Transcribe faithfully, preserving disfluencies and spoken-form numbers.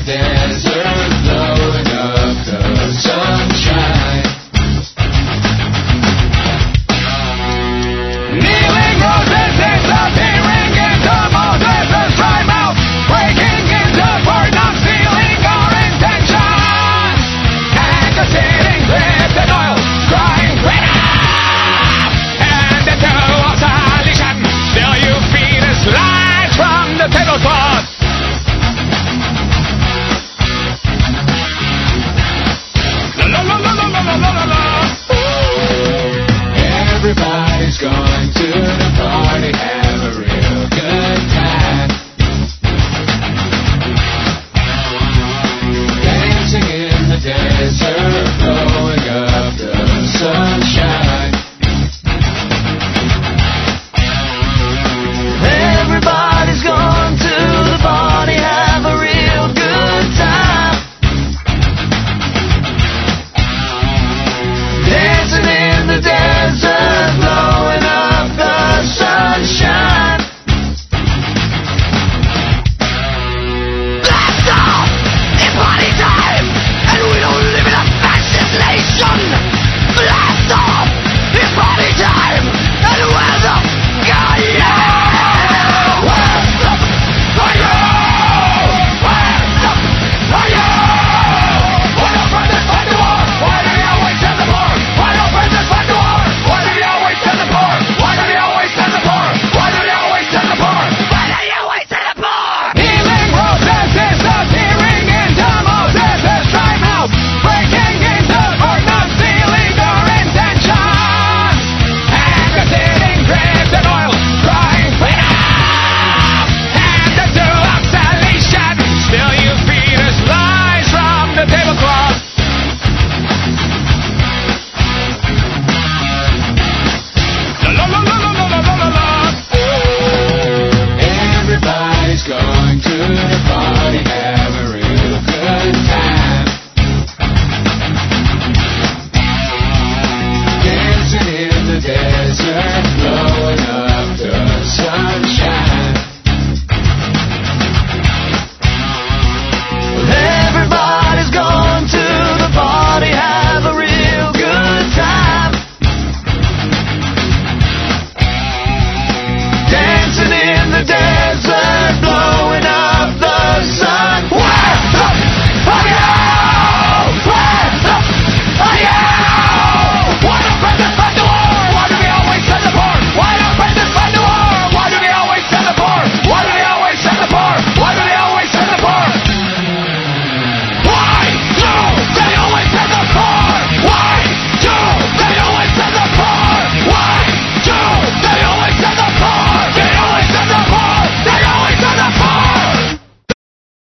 desert, blowing up the sunshine. Kneeling roses disappearing into Moses' dry mouth, breaking into word, not sealing our intentions. And the sitting dripped in oil, crying freedom. And into obsolescence, still you feed us lies from the tablecloth. La la la la la la la la la. Everybody's going to the party, have a real good time. Dancing in the desert, blowing up the sunshine. Everybody's going to the party, have a real good time. Dancing in the desert, blowing up the sunshine. Blast off! It's party time! And we don't live in a fascist nation! Blast off! It's party time! And where the God, yeah! Where's the fire? Where's the fire? Why don't brothers fight the war? Why do you always send the poor? Why don't brothers fight the war? Why do you always send the poor? Why do you always send the poor? Why do you always send the poor? Why do you always send the poor? Healing roses disappearing into Moses' dry mouth, breaking into word, not sealing our intentions. And the sitting dripped in oil, crying freedom. And into obsolescence, still you feed us lies from the tablecloth. La la la la la la la la la. Everybody's going to